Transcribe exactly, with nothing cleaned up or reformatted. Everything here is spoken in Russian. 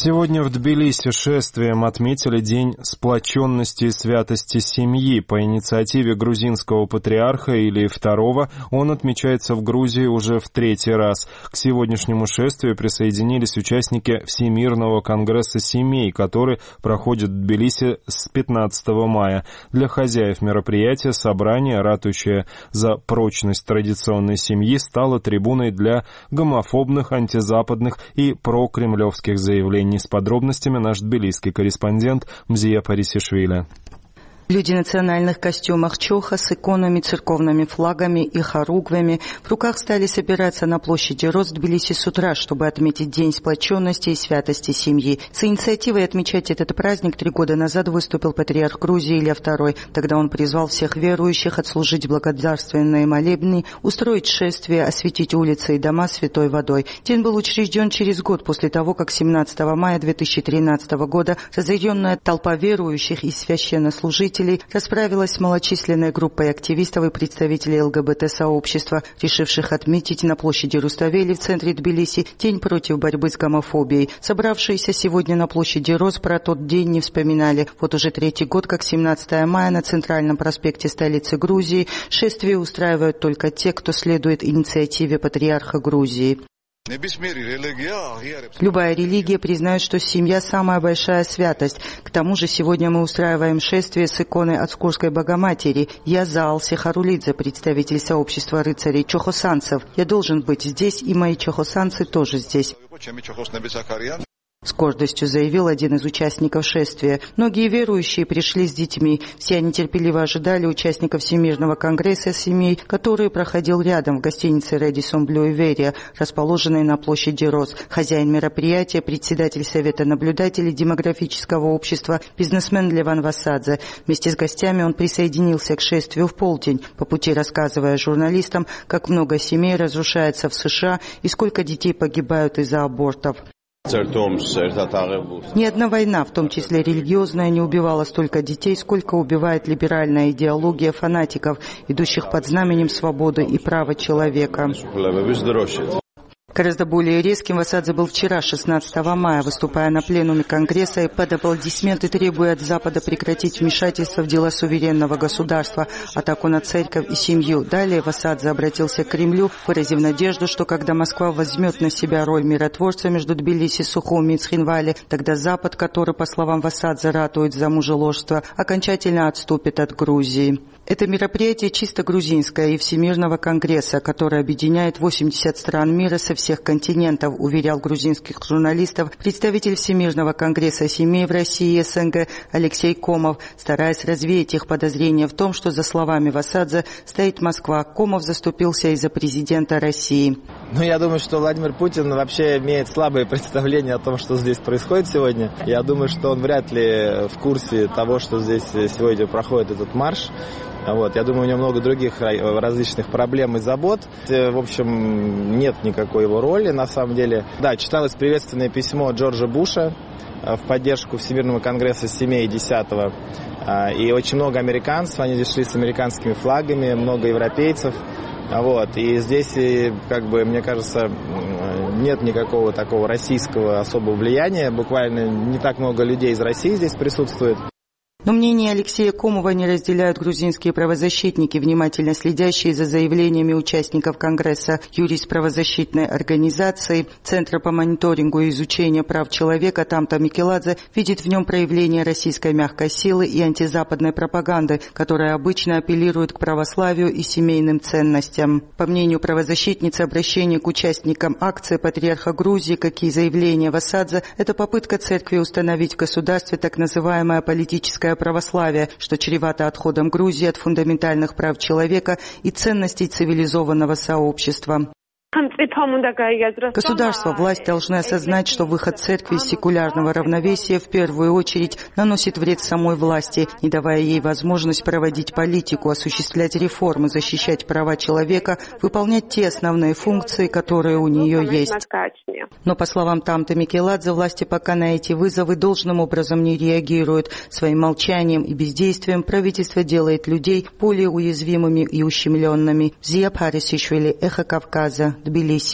Сегодня в Тбилиси шествием отметили День сплоченности и святости семьи. По инициативе грузинского патриарха Илии второго он отмечается в Грузии уже в третий раз. К сегодняшнему шествию присоединились участники Всемирного конгресса семей, который проходит в Тбилиси с пятнадцатого мая. Для хозяев мероприятия собрание, ратующее за прочность традиционной семьи, стало трибуной для гомофобных, антизападных и прокремлевских заявлений. С подробностями наш тбилисский корреспондент Мзия Парисишвили. Люди в национальных костюмах чоха с иконами, церковными флагами и хоругвями в руках стали собираться на площади Роз в Тбилиси с утра, чтобы отметить День сплоченности и святости семьи. С инициативой отмечать этот праздник три года назад выступил патриарх Грузии Илия второй. Тогда он призвал всех верующих отслужить благодарственные молебны, устроить шествие, осветить улицы и дома святой водой. День был учрежден через год после того, как семнадцатого мая две тысячи тринадцатого года разъяренная толпа верующих и священнослужителей расправилась с малочисленной группой активистов и представителей ЛГБТ-сообщества, решивших отметить на площади Руставели в центре Тбилиси День против борьбы с гомофобией. Собравшиеся сегодня на площади Роз про тот день не вспоминали. Вот уже третий год, как семнадцатого мая на центральном проспекте столицы Грузии шествие устраивают только те, кто следует инициативе патриарха Грузии. Любая религия признает, что семья – самая большая святость. К тому же сегодня мы устраиваем шествие с иконой Отскурской Богоматери. Я Заал Сехарулидзе, представитель сообщества рыцарей чохосанцев. Я должен быть здесь, и мои чохосанцы тоже здесь. С гордостью заявил один из участников шествия. Многие верующие пришли с детьми. Все они терпеливо ожидали участников Всемирного конгресса семей, который проходил рядом в гостинице Редисон Блю Иверия, расположенной на площади Роз. Хозяин мероприятия, председатель Совета наблюдателей демографического общества, бизнесмен Леван Васадзе. Вместе с гостями он присоединился к шествию в полдень, по пути рассказывая журналистам, как много семей разрушается в США и сколько детей погибают из-за абортов. Ни одна война, в том числе религиозная, не убивала столько детей, сколько убивает либеральная идеология фанатиков, идущих под знаменем свободы и права человека. Гораздо более резким Васадзе был вчера, шестнадцатого мая, выступая на пленуме Конгресса и под аплодисменты требуя от Запада прекратить вмешательство в дела суверенного государства, атаку на церковь и семью. Далее Васадзе обратился к Кремлю, выразив надежду, что когда Москва возьмет на себя роль миротворца между Тбилиси, Сухуми и Цхинвали, тогда Запад, который, по словам Васадзе, ратует за мужеложство, окончательно отступит от Грузии. Это мероприятие чисто грузинское и Всемирного конгресса, который объединяет восемьдесят стран мира со всех континентов, уверял грузинских журналистов представитель Всемирного конгресса семей в России и СНГ Алексей Комов, стараясь развеять их подозрения в том, что, за словами Васадзе, стоит Москва. Комов заступился из-за президента России. Ну, я думаю, что Владимир Путин вообще имеет слабое представление о том, что здесь происходит сегодня. Я думаю, что он вряд ли в курсе того, что здесь сегодня проходит этот марш. Вот, я думаю, у него много других различных проблем и забот. В общем, нет никакой его роли, на самом деле. Да, читалось приветственное письмо Джорджа Буша в поддержку Всемирного конгресса семей десятого. И очень много американцев, они здесь шли с американскими флагами, много европейцев. Вот, и здесь, как бы, мне кажется, нет никакого такого российского особого влияния. Буквально не так много людей из России здесь присутствует. Но мнение Алексея Комова не разделяют грузинские правозащитники, внимательно следящие за заявлениями участников Конгресса. Юрист правозащитной организации Центра по мониторингу и изучению прав человека Тамта Микеладзе видит в нем проявление российской мягкой силы и антизападной пропаганды, которая обычно апеллирует к православию и семейным ценностям. По мнению правозащитницы, обращение к участникам акции патриарха Грузии, как и заявление Васадзе, это попытка церкви установить в государстве так называемое политическое православие, что чревато отходом Грузии от фундаментальных прав человека и ценностей цивилизованного сообщества. Государство, власть должны осознать, что выход церкви из секулярного равновесия в первую очередь наносит вред самой власти, не давая ей возможность проводить политику, осуществлять реформы, защищать права человека, выполнять те основные функции, которые у нее есть. Но, по словам Тамта Микеладзе, власти пока на эти вызовы должным образом не реагируют. Своим молчанием и бездействием правительство делает людей более уязвимыми и ущемленными. Мзия Парисишвили, Эхо Кавказа, Тбилиси.